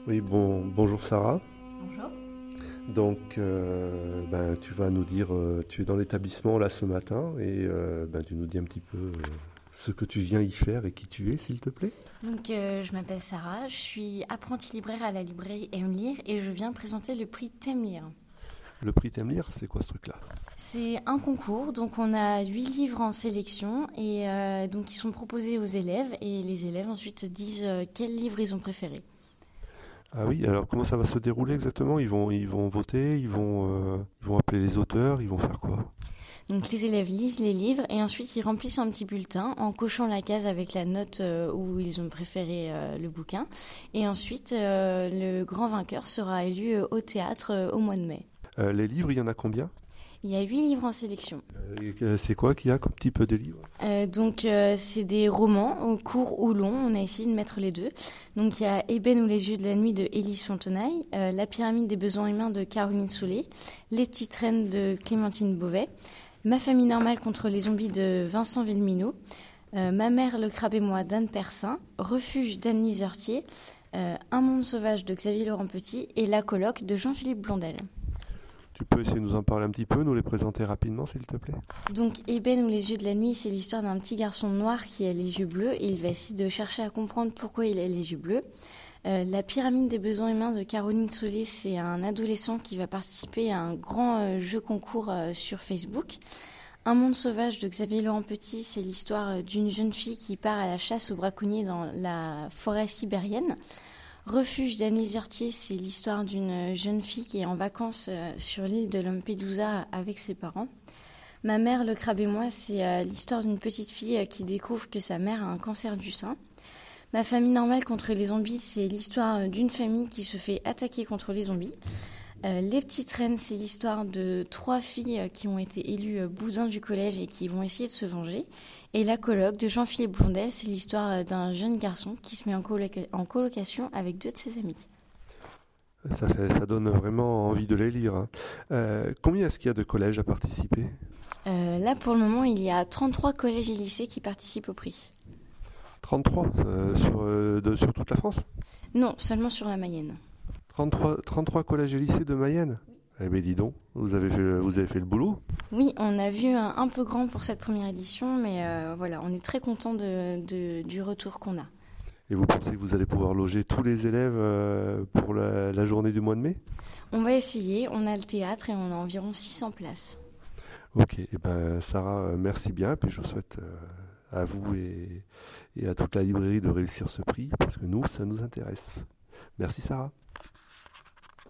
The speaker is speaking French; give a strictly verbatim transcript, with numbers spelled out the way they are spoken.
Oui, bon, bonjour Sarah. Bonjour. Donc, euh, ben, tu vas nous dire, euh, tu es dans l'établissement là ce matin et euh, ben, tu nous dis un petit peu euh, ce que tu viens y faire et qui tu es, s'il te plaît. Donc, euh, je m'appelle Sarah, je suis apprentie libraire à la librairie Aime Lire et je viens présenter le prix T'aimes lire. Le prix T'aimes lire, c'est quoi ce truc-là? C'est un concours, donc on a huit livres en sélection et euh, donc ils sont proposés aux élèves et les élèves ensuite disent euh, quel livre ils ont préféré. Ah oui, alors comment ça va se dérouler exactement? Ils vont, ils vont voter, ils vont, euh, ils vont appeler les auteurs, ils vont faire quoi? Donc les élèves lisent les livres et ensuite ils remplissent un petit bulletin en cochant la case avec la note euh, où ils ont préféré euh, le bouquin. Et ensuite euh, le grand vainqueur sera élu euh, au théâtre euh, au mois de mai. Euh, les livres, il y en a combien? Il y a huit livres en sélection. Euh, c'est quoi qu'il y a comme type de livres? Euh, donc euh, c'est des romans, courts ou longs, on a essayé de mettre les deux. Donc il y a Ébène ou les yeux de la nuit de Élise Fontenaille, euh, La pyramide des besoins humains de Caroline Soulet, Les petites reines de Clémentine Beauvais, Ma famille normale contre les zombies de Vincent Villeminot, euh, Ma mère, le crabe et moi d'Anne Persin, Refuge d'Anne-Lise Heurtier, euh, Un monde sauvage de Xavier Laurent Petit et La coloc de Jean-Philippe Blondel. Tu peux essayer de nous en parler un petit peu, nous les présenter rapidement, s'il te plaît? Donc Ébène ou les yeux de la nuit, c'est l'histoire d'un petit garçon noir qui a les yeux bleus et il va essayer de chercher à comprendre pourquoi il a les yeux bleus. Euh, la pyramide des besoins humains de Caroline Soulet, c'est un adolescent qui va participer à un grand euh, jeu concours euh, sur Facebook. Un monde sauvage de Xavier Laurent Petit, c'est l'histoire d'une jeune fille qui part à la chasse aux braconniers dans la forêt sibérienne. Refuge d'Anne-Lise Heurtier, c'est l'histoire d'une jeune fille qui est en vacances euh, sur l'île de Lampedusa avec ses parents. Ma mère, le crabe et moi, c'est euh, l'histoire d'une petite fille euh, qui découvre que sa mère a un cancer du sein. Ma famille normale contre les zombies, c'est l'histoire euh, d'une famille qui se fait attaquer contre les zombies. Euh, les petites reines, c'est l'histoire de trois filles euh, qui ont été élues euh, boudins du collège et qui vont essayer de se venger. Et La coloc de Jean-Philippe Blondel, c'est l'histoire euh, d'un jeune garçon qui se met en, coloc- en colocation avec deux de ses amis. Ça fait, ça donne vraiment envie de les lire, hein. Euh, combien est-ce qu'il y a de collèges à participer? Euh, là, pour le moment, il y a trente-trois collèges et lycées qui participent au prix. trente-trois euh, sur, euh, de, sur toute la France? Non, seulement sur la Mayenne. trente-trois, trente-trois collèges et lycées de Mayenne? Eh bien dis donc, vous avez fait, vous avez fait le boulot? Oui, on a vu un, un peu grand pour cette première édition, mais euh, voilà, on est très content de, de, du retour qu'on a. Et vous pensez que vous allez pouvoir loger tous les élèves euh, pour la, la journée du mois de mai? On va essayer, on a le théâtre et on a environ six cents places. Ok, et ben Sarah, euh, merci bien, et puis je vous souhaite euh, à vous et, et à toute la librairie de réussir ce prix, parce que nous, ça nous intéresse. Merci Sarah.